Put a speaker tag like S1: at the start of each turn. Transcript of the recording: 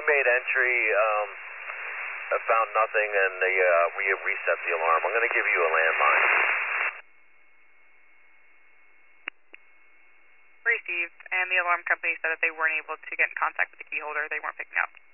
S1: made entry, found nothing, and we have reset the alarm. I'm going to give you a landline.
S2: Received, and the alarm company said that they weren't able to get in contact with the key holder. They weren't picking up.